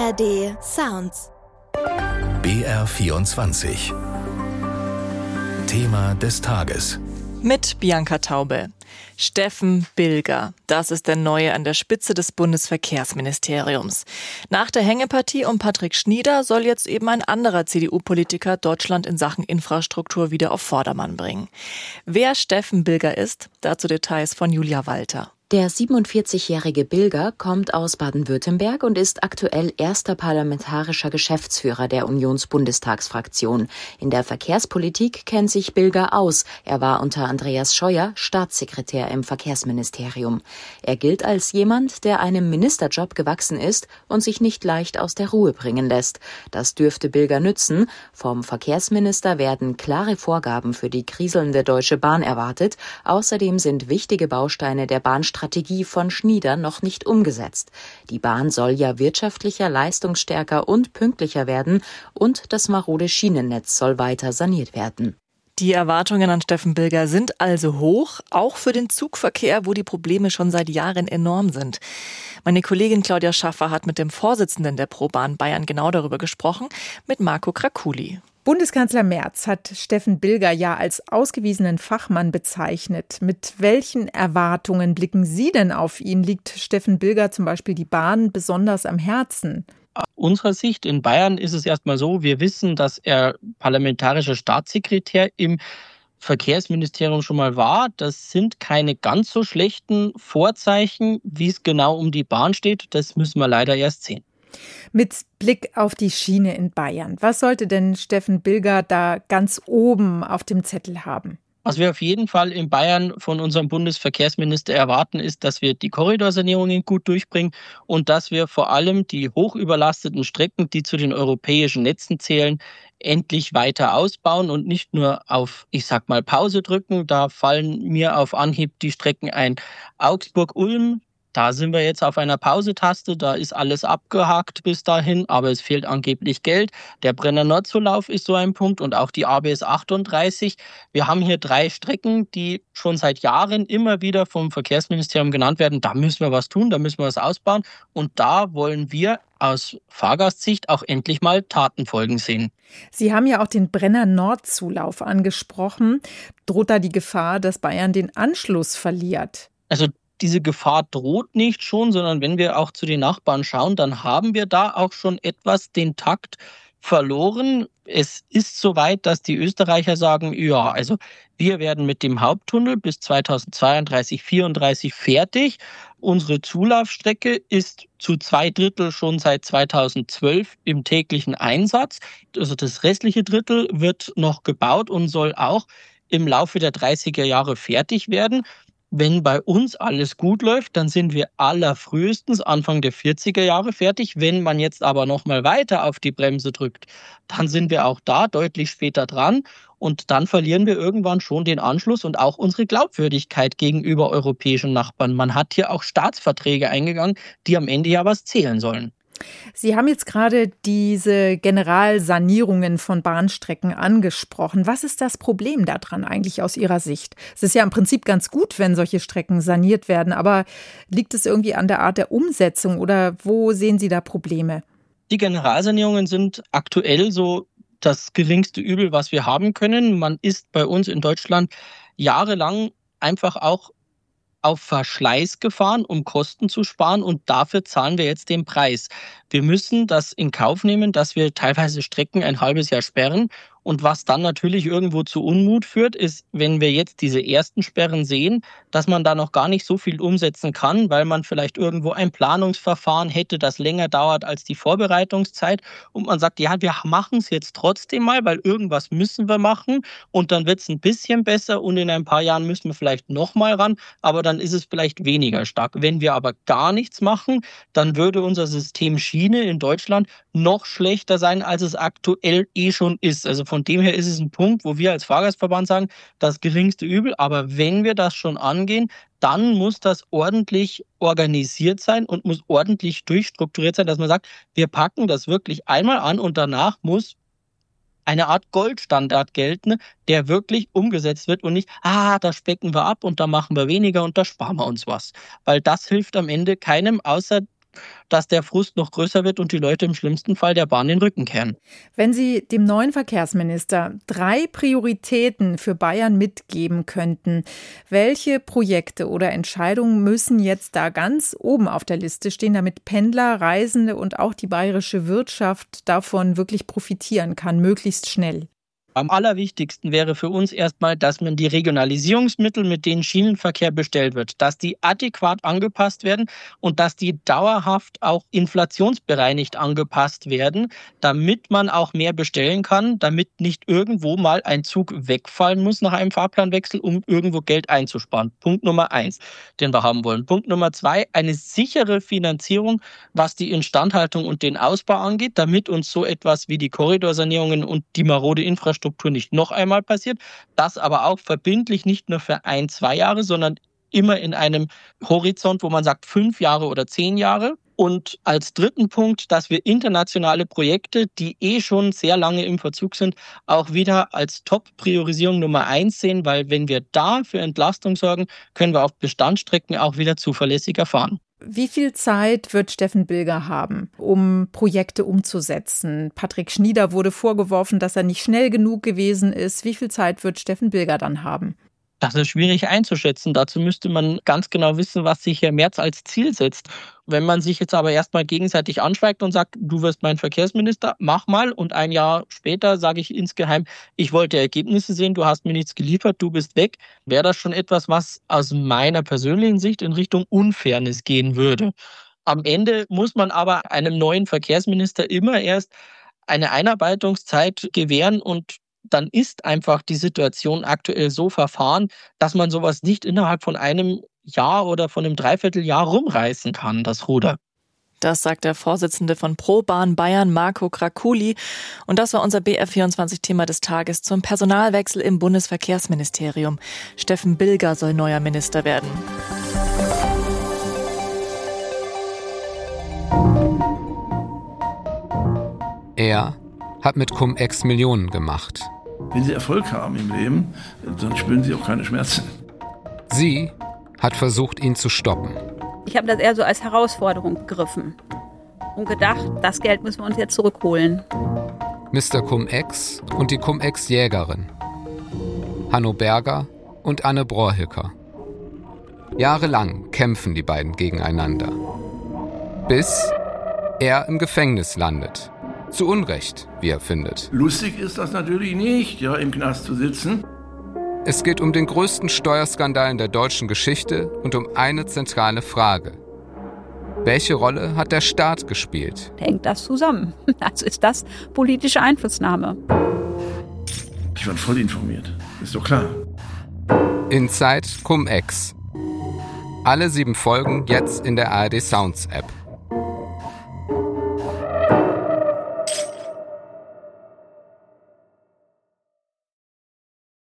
ARD Sounds. BR24. Thema des Tages. Mit Bianca Taube. Steffen Bilger, das ist der Neue an der Spitze des Bundesverkehrsministeriums. Nach der Hängepartie um Patrick Schnieder soll jetzt eben ein anderer CDU-Politiker Deutschland in Sachen Infrastruktur wieder auf Vordermann bringen. Wer Steffen Bilger ist, dazu Details von Julia Walter. Der 47-jährige Bilger kommt aus Baden-Württemberg und ist aktuell erster parlamentarischer Geschäftsführer der Unionsbundestagsfraktion. In der Verkehrspolitik kennt sich Bilger aus. Er war unter Andreas Scheuer Staatssekretär im Verkehrsministerium. Er gilt als jemand, der einem Ministerjob gewachsen ist und sich nicht leicht aus der Ruhe bringen lässt. Das dürfte Bilger nützen. Vom Verkehrsminister werden klare Vorgaben für die kriselnde Deutsche Bahn erwartet. Außerdem sind wichtige Bausteine der Bahnstrategie von Schnieder noch nicht umgesetzt. Die Bahn soll ja wirtschaftlicher, leistungsstärker und pünktlicher werden und das marode Schienennetz soll weiter saniert werden. Die Erwartungen an Steffen Bilger sind also hoch, auch für den Zugverkehr, wo die Probleme schon seit Jahren enorm sind. Meine Kollegin Claudia Schaffer hat mit dem Vorsitzenden der ProBahn Bayern genau darüber gesprochen, mit Marco Krakuli. Bundeskanzler Merz hat Steffen Bilger ja als ausgewiesenen Fachmann bezeichnet. Mit welchen Erwartungen blicken Sie denn auf ihn? Liegt Steffen Bilger zum Beispiel die Bahn besonders am Herzen? Aus unserer Sicht in Bayern ist es erstmal so, wir wissen, dass er parlamentarischer Staatssekretär im Verkehrsministerium schon mal war. Das sind keine ganz so schlechten Vorzeichen, wie es genau um die Bahn steht. Das müssen wir leider erst sehen. Mit Blick auf die Schiene in Bayern, was sollte denn Steffen Bilger da ganz oben auf dem Zettel haben? Was wir auf jeden Fall in Bayern von unserem Bundesverkehrsminister erwarten, ist, dass wir die Korridorsanierungen gut durchbringen und dass wir vor allem die hochüberlasteten Strecken, die zu den europäischen Netzen zählen, endlich weiter ausbauen und nicht nur auf, Pause drücken. Da fallen mir auf Anhieb die Strecken ein. Augsburg-Ulm. Da sind wir jetzt auf einer Pausetaste, da ist alles abgehakt bis dahin, aber es fehlt angeblich Geld. Der Brenner-Nord-Zulauf ist so ein Punkt und auch die ABS 38. Wir haben hier 3 Strecken, die schon seit Jahren immer wieder vom Verkehrsministerium genannt werden. Da müssen wir was tun, da müssen wir was ausbauen und da wollen wir aus Fahrgastsicht auch endlich mal Tatenfolgen sehen. Sie haben ja auch den Brenner-Nord-Zulauf angesprochen. Droht da die Gefahr, dass Bayern den Anschluss verliert? Also diese Gefahr droht nicht schon, sondern wenn wir auch zu den Nachbarn schauen, dann haben wir da auch schon etwas den Takt verloren. Es ist soweit, dass die Österreicher sagen, ja, also wir werden mit dem Haupttunnel bis 2032, 2034 fertig. Unsere Zulaufstrecke ist zu 2/3 schon seit 2012 im täglichen Einsatz. Also das restliche Drittel wird noch gebaut und soll auch im Laufe der 30er Jahre fertig werden. Wenn bei uns alles gut läuft, dann sind wir allerfrühestens Anfang der 40er Jahre fertig. Wenn man jetzt aber noch mal weiter auf die Bremse drückt, dann sind wir auch da deutlich später dran. Und dann verlieren wir irgendwann schon den Anschluss und auch unsere Glaubwürdigkeit gegenüber europäischen Nachbarn. Man hat hier auch Staatsverträge eingegangen, die am Ende ja was zählen sollen. Sie haben jetzt gerade diese Generalsanierungen von Bahnstrecken angesprochen. Was ist das Problem daran eigentlich aus Ihrer Sicht? Es ist ja im Prinzip ganz gut, wenn solche Strecken saniert werden, aber liegt es irgendwie an der Art der Umsetzung oder wo sehen Sie da Probleme? Die Generalsanierungen sind aktuell so das geringste Übel, was wir haben können. Man ist bei uns in Deutschland jahrelang einfach auch auf Verschleiß gefahren, um Kosten zu sparen und dafür zahlen wir jetzt den Preis. Wir müssen das in Kauf nehmen, dass wir teilweise Strecken ein halbes Jahr sperren und was dann natürlich irgendwo zu Unmut führt, ist, wenn wir jetzt diese ersten Sperren sehen, dass man da noch gar nicht so viel umsetzen kann, weil man vielleicht irgendwo ein Planungsverfahren hätte, das länger dauert als die Vorbereitungszeit und man sagt, ja, wir machen es jetzt trotzdem mal, weil irgendwas müssen wir machen und dann wird es ein bisschen besser und in ein paar Jahren müssen wir vielleicht noch mal ran, aber dann ist es vielleicht weniger stark. Wenn wir aber gar nichts machen, dann würde unser System Schiene in Deutschland noch schlechter sein, als es aktuell schon ist. Also von dem her ist es ein Punkt, wo wir als Fahrgastverband sagen, das geringste Übel. Aber wenn wir das schon angehen, dann muss das ordentlich organisiert sein und muss ordentlich durchstrukturiert sein, dass man sagt, wir packen das wirklich einmal an und danach muss eine Art Goldstandard gelten, der wirklich umgesetzt wird und nicht, da specken wir ab und da machen wir weniger und da sparen wir uns was. Weil das hilft am Ende keinem, außer dass der Frust noch größer wird und die Leute im schlimmsten Fall der Bahn den Rücken kehren. Wenn Sie dem neuen Verkehrsminister 3 Prioritäten für Bayern mitgeben könnten, welche Projekte oder Entscheidungen müssen jetzt da ganz oben auf der Liste stehen, damit Pendler, Reisende und auch die bayerische Wirtschaft davon wirklich profitieren kann, möglichst schnell? Am allerwichtigsten wäre für uns erstmal, dass man die Regionalisierungsmittel, mit denen Schienenverkehr bestellt wird, dass die adäquat angepasst werden und dass die dauerhaft auch inflationsbereinigt angepasst werden, damit man auch mehr bestellen kann, damit nicht irgendwo mal ein Zug wegfallen muss nach einem Fahrplanwechsel, um irgendwo Geld einzusparen. Punkt Nummer 1, den wir haben wollen. Punkt Nummer 2, eine sichere Finanzierung, was die Instandhaltung und den Ausbau angeht, damit uns so etwas wie die Korridorsanierungen und die marode Infrastruktur nicht noch einmal passiert, das aber auch verbindlich nicht nur für 1-2 Jahre, sondern immer in einem Horizont, wo man sagt 5 Jahre oder 10 Jahre. Und als dritten Punkt, dass wir internationale Projekte, die schon sehr lange im Verzug sind, auch wieder als Top-Priorisierung Nummer 1 sehen, weil wenn wir da für Entlastung sorgen, können wir auf Bestandsstrecken auch wieder zuverlässiger fahren. Wie viel Zeit wird Steffen Bilger haben, um Projekte umzusetzen? Patrick Schnieder wurde vorgeworfen, dass er nicht schnell genug gewesen ist. Wie viel Zeit wird Steffen Bilger dann haben? Das ist schwierig einzuschätzen. Dazu müsste man ganz genau wissen, was sich Herr Merz als Ziel setzt. Wenn man sich jetzt aber erstmal gegenseitig anschweigt und sagt, du wirst mein Verkehrsminister, mach mal. Und ein Jahr später sage ich insgeheim, ich wollte Ergebnisse sehen, du hast mir nichts geliefert, du bist weg. Wäre das schon etwas, was aus meiner persönlichen Sicht in Richtung Unfairness gehen würde. Am Ende muss man aber einem neuen Verkehrsminister immer erst eine Einarbeitungszeit gewähren und dann ist einfach die Situation aktuell so verfahren, dass man sowas nicht innerhalb von einem Jahr oder von einem Dreivierteljahr rumreißen kann, das Ruder. Das sagt der Vorsitzende von ProBahn Bayern, Marco Krakuli. Und das war unser BR24-Thema des Tages zum Personalwechsel im Bundesverkehrsministerium. Steffen Bilger soll neuer Minister werden. Er hat mit Cum-Ex Millionen gemacht. Wenn Sie Erfolg haben im Leben, dann spüren Sie auch keine Schmerzen. Sie hat versucht, ihn zu stoppen. Ich habe das eher so als Herausforderung begriffen und gedacht, das Geld müssen wir uns jetzt zurückholen. Mr. Cum-Ex und die Cum-Ex-Jägerin. Hanno Berger und Anne Brohrhicker. Jahrelang kämpfen die beiden gegeneinander. Bis er im Gefängnis landet. Zu Unrecht, wie er findet. Lustig ist das natürlich nicht, im Knast zu sitzen. Es geht um den größten Steuerskandal in der deutschen Geschichte und um eine zentrale Frage. Welche Rolle hat der Staat gespielt? Hängt das zusammen? Also ist das politische Einflussnahme. Ich war voll informiert, ist doch klar. Inside Cum-Ex. Alle 7 Folgen jetzt in der ARD Sounds App.